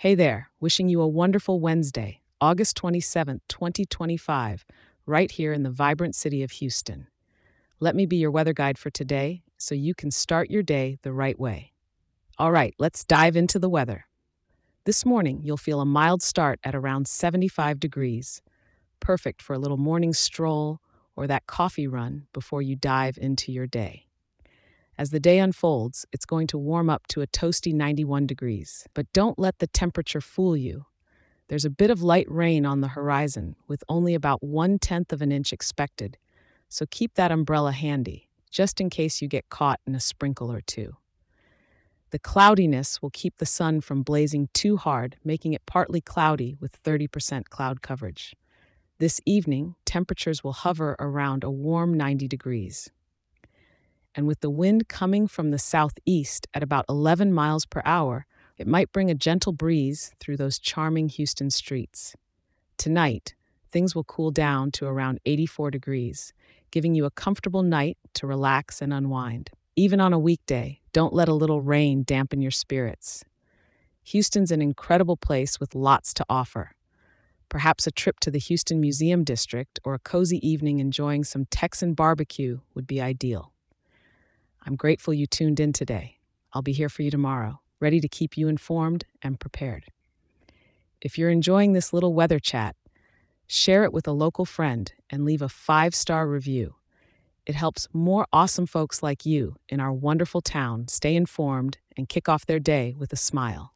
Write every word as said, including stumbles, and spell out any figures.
Hey there, wishing you a wonderful Wednesday, August twenty-seventh, twenty twenty-five, right here in the vibrant city of Houston. Let me be your weather guide for today so you can start your day the right way. All right, let's dive into the weather. This morning, you'll feel a mild start at around seventy-five degrees, perfect for a little morning stroll or that coffee run before you dive into your day. As the day unfolds, it's going to warm up to a toasty ninety-one degrees. But don't let the temperature fool you. There's a bit of light rain on the horizon, with only about one-tenth of an inch expected, so keep that umbrella handy, just in case you get caught in a sprinkle or two. The cloudiness will keep the sun from blazing too hard, making it partly cloudy with thirty percent cloud coverage. This evening, temperatures will hover around a warm ninety degrees. And with the wind coming from the southeast at about eleven miles per hour, it might bring a gentle breeze through those charming Houston streets. Tonight, things will cool down to around eighty-four degrees, giving you a comfortable night to relax and unwind. Even on a weekday, don't let a little rain dampen your spirits. Houston's an incredible place with lots to offer. Perhaps a trip to the Houston Museum District or a cozy evening enjoying some Texan barbecue would be ideal. I'm grateful you tuned in today. I'll be here for you tomorrow, ready to keep you informed and prepared. If you're enjoying this little weather chat, share it with a local friend and leave a five-star review. It helps more awesome folks like you in our wonderful town stay informed and kick off their day with a smile.